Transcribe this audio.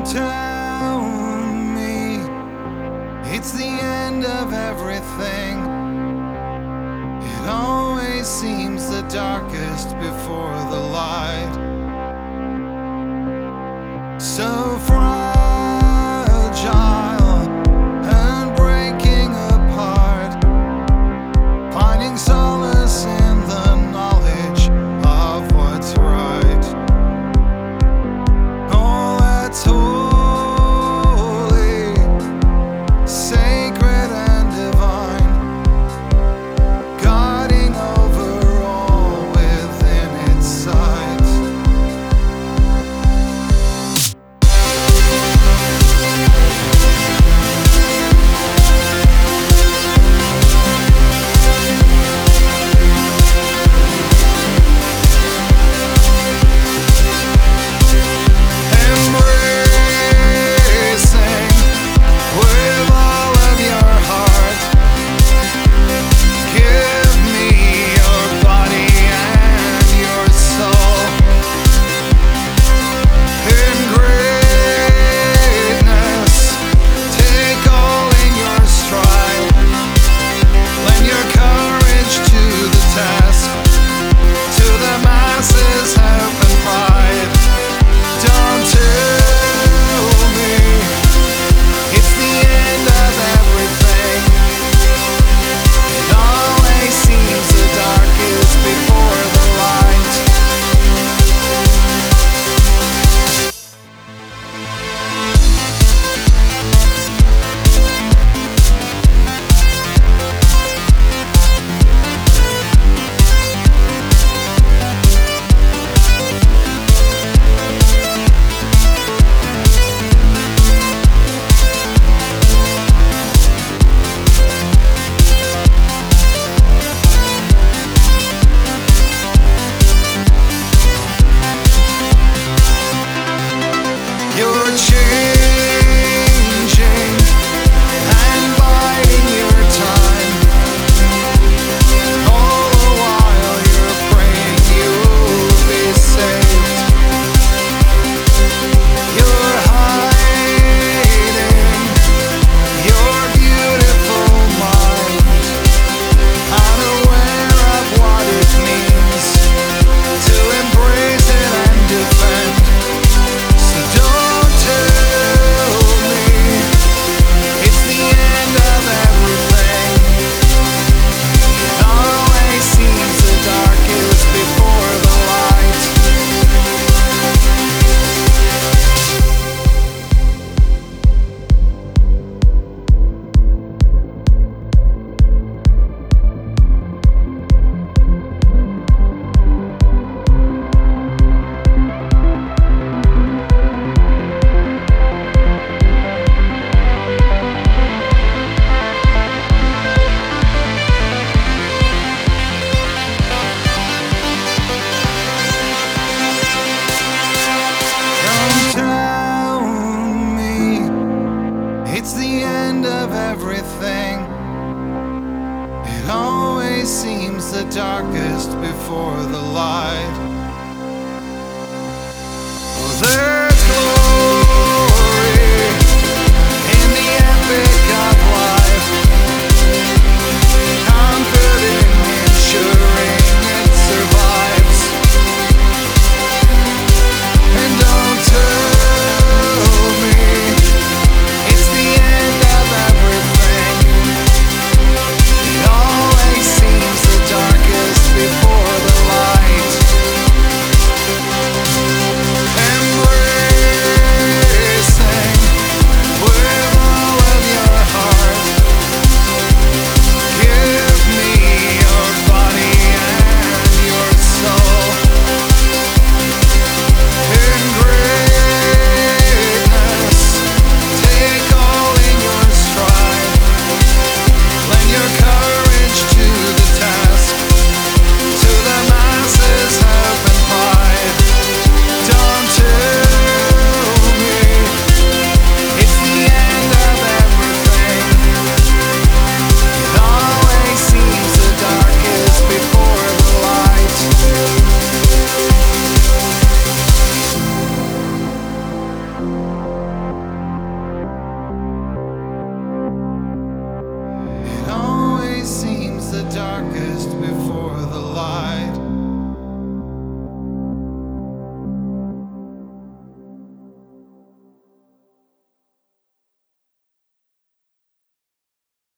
tell me it's the end of everything. It always seems the darkest before the light. So fragile and breaking apart, finding solace in the knowledge of what's right. Oh, that's holy, sacred and divine, guiding over all within its sight. It's the end of everything. It always seems the darkest before the light. Oh, there's glory in the epic of life, comforting, ensuring it survives. And don't tell me it's the end of everything. It always seems the darkest before the light. darkest before.